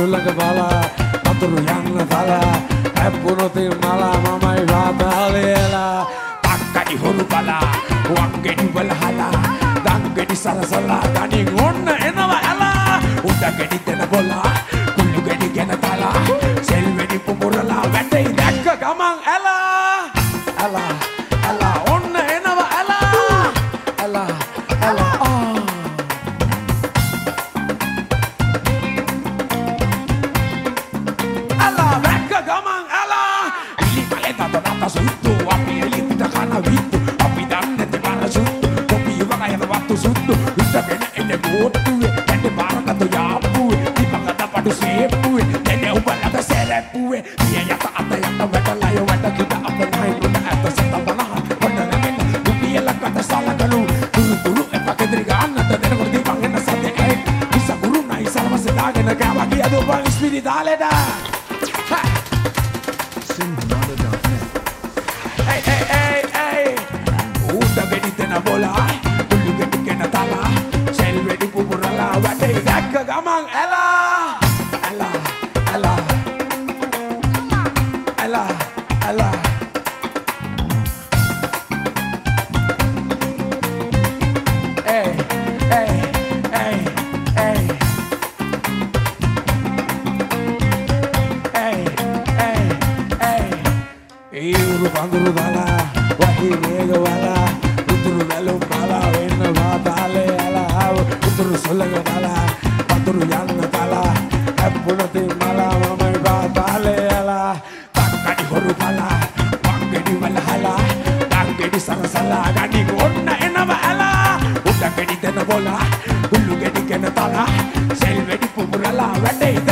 සුළඟ බලා වතුරු යන්න තලා හැප්පුණොතින් මලා මමයි වාතාලයලා තක්කඩි හොරු බලා වංගෙඩි වල හලා දංගෙඩි සරසලා ගනින් ඔන්න එනවා ඇලා උඩගෙඩි දෙන බොලා කුල්ලු ගෙඩි ගෙන තලා සෙල් වෙඩි පුපුරලා වැටේ දැක්ක ගමන් ඇලා ඇලා ඇලා ඔන්න එනවා ඇලා ඇලා ඇලා ඇලා දැක්ක ගමන් ඇලා ඉලි කලේ තත සුත්තු අපි එලිට කන විත්තු අපි දන්නේ තේ සුත්තු කොපි වගය වත්තු සුත්තු ඉතගෙන එන්නේ බෝට්ටුවේ ඇන්නේ බාරකට යාප්පුවේ ඉපකට පඩු සේප්පුවේ එන්නේ උබලට සැරප්පුවේ පිය යට අත යට වැටලා ය වැට කිට අප නයි නුට ඇත සත බනහ පොඩනගෙන දුපියලකට සලකලු දුරු දුරු එපකෙදරි ගන්නට දෙනකොට දීපන් එන්න සතේ ඇයි ඉස ගුරු නයි සරවස දාගෙන ගාවා කියද ඔබ ස්පිරිතාලෙට උඩගෙඩි දෙන බොලා කුල්ලු ගෙඩි ගෙන තලා සෙල් වෙඩි පුපුරලා වැටේ දැක්ක ගමන් ඇලා ඇලා ඇලා ඇලා ඇලා ඒ ඒ ඒ ඒ ඒරු බඳුරු බලා වහි වේග වලා උතුරු වැලුම් බලා වෙන්න වාතාලේ ඇලා උතුරු සොලඟ බලා වතුරු යන්න තලා හැප්පුණතින් මලා මමයි වාතාලේ ඇලා තක්කඩි හොරු බලා වංගෙඩි වල හලා දංගෙඩි සරසලා ගනින් ඔන්න එනවා ඇලා උඩගෙඩි දෙන බොලා කුල්ලු ගෙඩි ගෙන තලා සෙල් වෙඩි පුපුරලා වැටේ